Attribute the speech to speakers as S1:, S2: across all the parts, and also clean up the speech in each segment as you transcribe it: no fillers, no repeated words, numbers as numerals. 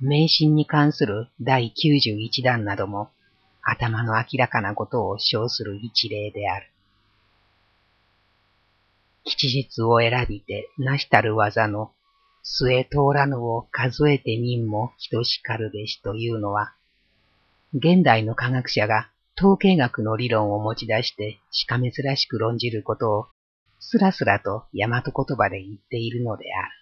S1: 迷信に関する第91弾なども、頭の明らかなことを称する一例である。吉日を選びてなしたる技の末通らぬを数えてみんも等しかるべしというのは、現代の科学者が統計学の理論を持ち出してしかめ面しく論じることをすらすらと大和言葉で言っているのである。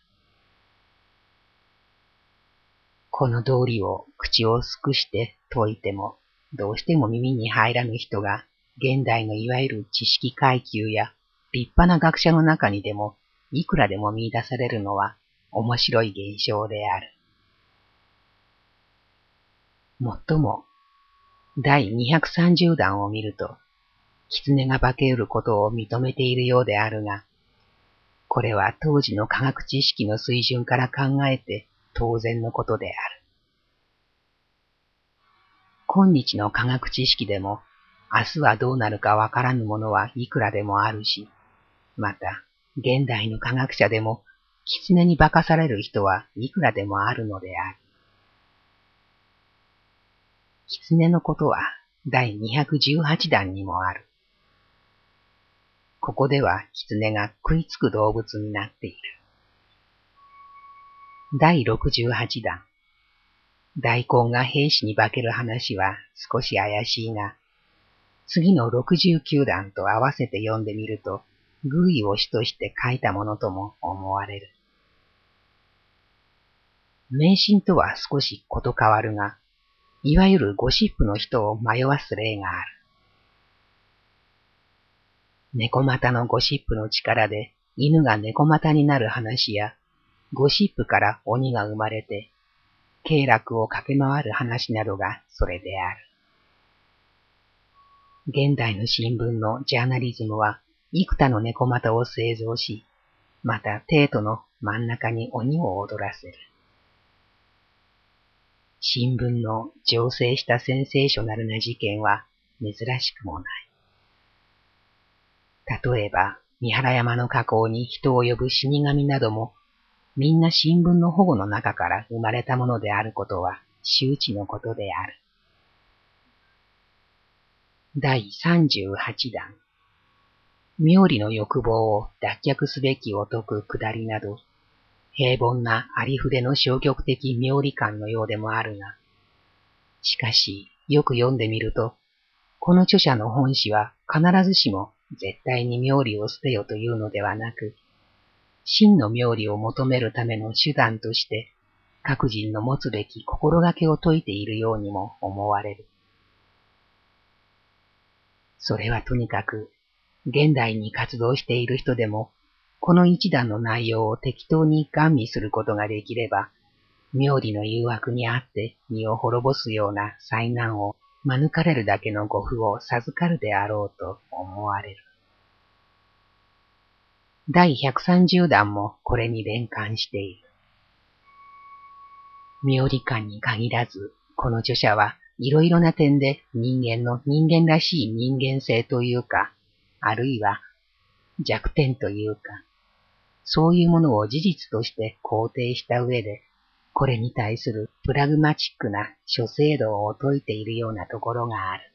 S1: この道理を口をすくして説いても、どうしても耳に入らぬ人が、現代のいわゆる知識階級や立派な学者の中にでも、いくらでも見出されるのは面白い現象である。もっとも、第230弾を見ると、狐が化けうることを認めているようであるが、これは当時の科学知識の水準から考えて当然のことである。今日の科学知識でも、明日はどうなるかわからぬものはいくらでもあるし、また、現代の科学者でも、狐に化かされる人はいくらでもあるのである。狐のことは第218弾にもある。ここでは狐が食いつく動物になっている。第68弾。大根が兵士に化ける話は少し怪しいが、次の69弾と合わせて読んでみると、偶意を主として書いたものとも思われる。迷信とは少しこと変わるが、いわゆるゴシップの人を迷わす例がある。猫股のゴシップの力で犬が猫股になる話や、ゴシップから鬼が生まれて、経絡を駆け回る話などがそれである。現代の新聞のジャーナリズムは幾多の猫股を製造し、またテートの真ん中に鬼を踊らせる。新聞の醸成したセンセーショナルな事件は珍しくもない。例えば、三原山の河口に人を呼ぶ死神なども、みんな新聞の保護の中から生まれたものであることは周知のことである。第38弾。妙理の欲望を脱却すべきを説くくだりなど、平凡なありふれの消極的妙理観のようでもあるが、しかしよく読んでみると、この著者の本旨は必ずしも絶対に妙理を捨てよというのではなく、真の妙理を求めるための手段として、各人の持つべき心がけを説いているようにも思われる。それはとにかく、現代に活動している人でも、この一段の内容を適当にガン見することができれば、妙理の誘惑にあって身を滅ぼすような災難を免れるだけの護符を授かるであろうと思われる。第130弾もこれに連関している。妙理観に限らず、この著者はいろいろな点で人間の人間らしい人間性というか、あるいは弱点というか、そういうものを事実として肯定した上で、これに対するプラグマチックな諸制度を説いているようなところがある。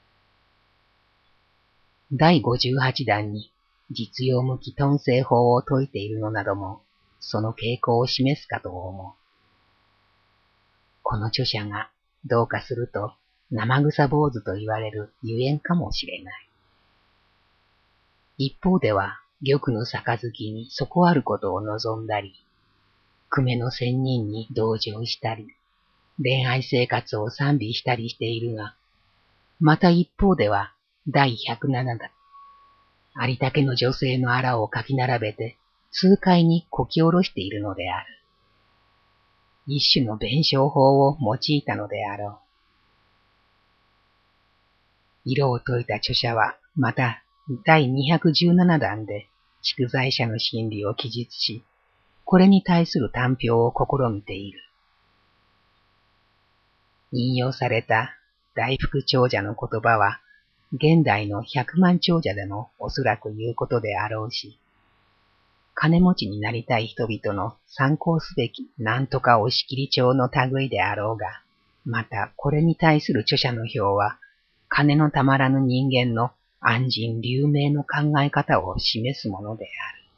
S1: 第58弾に実用向き頓成法を説いているのなども、その傾向を示すかと思う。この著者がどうかすると生臭坊主と言われるゆえんかもしれない。一方では玉の杯に底あることを望んだり、久米の仙人に同情したり、恋愛生活を賛美したりしているが、また一方では第107弾、ありたけの女性のあらを書き並べて痛快にこき下ろしているのである。一種の弁証法を用いたのであろう。色を説いた著者は、また第217弾で蓄財者の心理を記述し、これに対する短評を試みている。引用された大福長者の言葉は、現代の100万長者でもおそらく言うことであろうし、 金持ちになりたい人々の参考すべきなんとか押切帳の類であろうが、またこれに対する著者の評は、金のたまらぬ人間の安心流明の考え方を示すものである。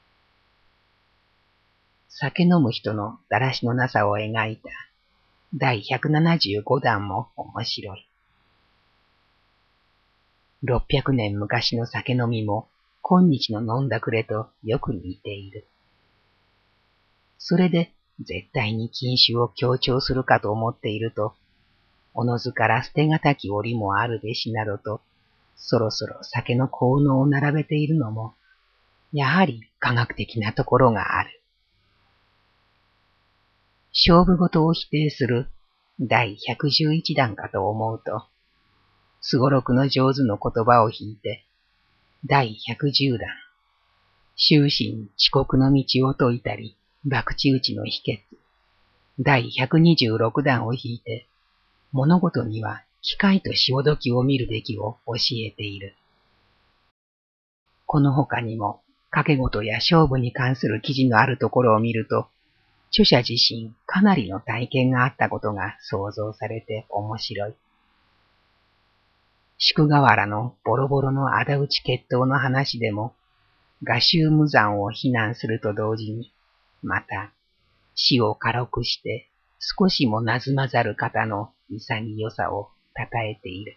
S1: 酒飲む人のだらしのなさを描いた第175弾も面白い。600年昔の酒飲みも今日の飲んだくれとよく似ている。それで絶対に禁酒を強調するかと思っていると、おのずから捨てがたき折もあるべしなどと、そろそろ酒の効能を並べているのも、やはり科学的なところがある。勝負事を否定する第111弾かと思うと、すごろくの上手の言葉を引いて、第110弾、終身遅刻の道を説いたり、博打打ちの秘訣、第126弾を引いて、物事には機会と潮時を見るべきを教えている。この他にも、賭け事や勝負に関する記事のあるところを見ると、著者自身かなりの体験があったことが想像されて面白い。宿河原のボロボロの仇討ち決闘の話でも、画集無残を非難すると同時に、また、死を軽くして少しもなずまざる方の潔さを称えている。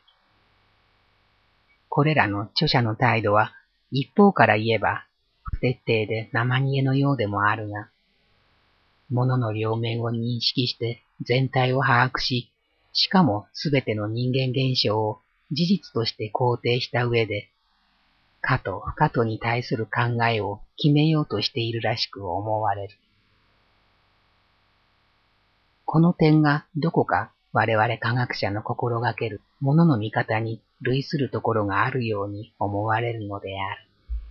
S1: これらの著者の態度は、一方から言えば、不徹底で生煮えのようでもあるが、物の両面を認識して全体を把握し、しかもすべての人間現象を事実として肯定した上で、可と不可とに対する考えを決めようとしているらしく思われる。この点がどこか我々科学者の心がける物の見方に類するところがあるように思われるのである。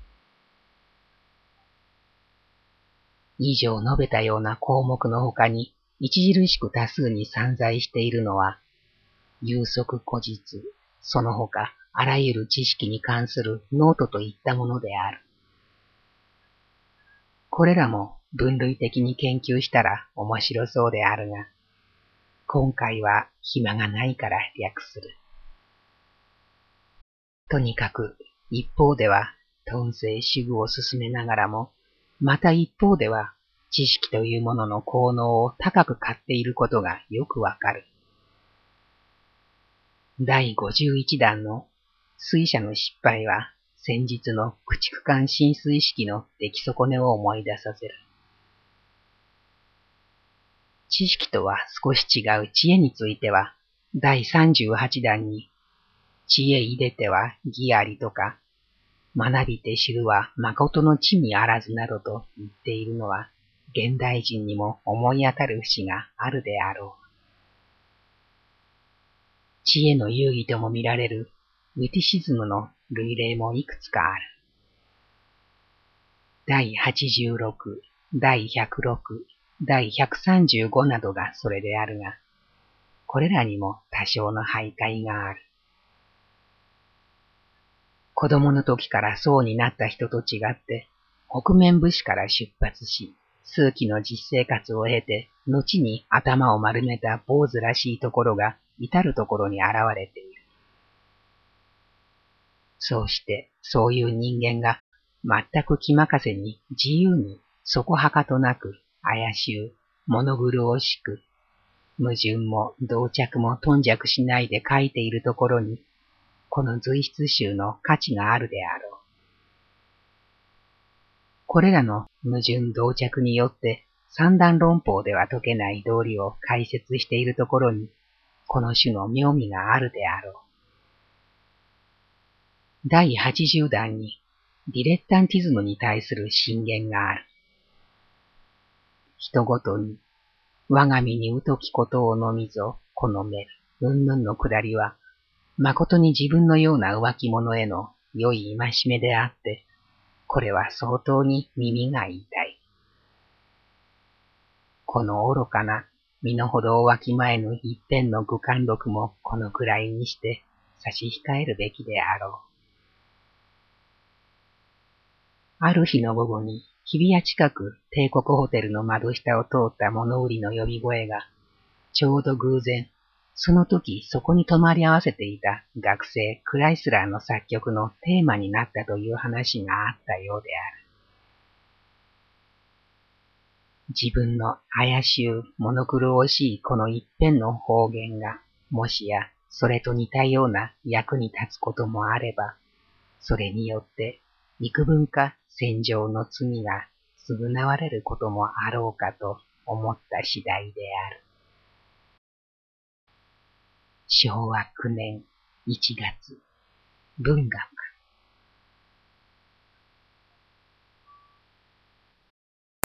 S1: 以上述べたような項目の他に著しく多数に散在しているのは、有則古実、その他あらゆる知識に関するノートといったものである。これらも分類的に研究したら面白そうであるが、今回は暇がないから略する。とにかく一方では頓生主義を進めながらも、また一方では知識というものの効能を高く買っていることがよくわかる。第51弾の水車の失敗は先日の駆逐艦浸水式の出来損ねを思い出させる。知識とは少し違う知恵については第38弾に知恵いでては義ありとか学びて知るは誠の知にあらずなどと言っているのは現代人にも思い当たる節があるであろう。知恵の遊戯とも見られるウィティシズムの類例もいくつかある。第86、第106、第135などがそれであるが、これらにも多少の徘徊がある。子供の時からそうになった人と違って、北面武士から出発し、数奇の実生活を経て、後に頭を丸めた坊主らしいところが至るところに現れている。そうして、そういう人間が全く気任せに自由にそこはかとなく怪しゅう、物苦しく、矛盾も同着も頓着しないで書いているところに、この随筆集の価値があるであろう。これらの矛盾同着によって三段論法では解けない道理を解説しているところに、この種の妙味があるであろう。第80弾にディレッタンティズムに対する進言がある。人ごとに我が身に疎きことをのみぞ好める云々のくだりは、誠に自分のような浮気者への良い戒めであって、これは相当に耳が痛い。この愚かな身の程をわきまえぬ一辺の愚貫録もこのくらいにして差し控えるべきであろう。ある日の午後に日比谷近く帝国ホテルの窓下を通った物売りの呼び声が、ちょうど偶然、その時そこに泊まり合わせていた学生クライスラーの作曲のテーマになったという話があったようである。自分の怪しゅう物苦しいこの一辺の方言が、もしやそれと似たような役に立つこともあれば、それによって幾分か戦場の罪が償われることもあろうかと思った次第である。昭和9年1月、文学。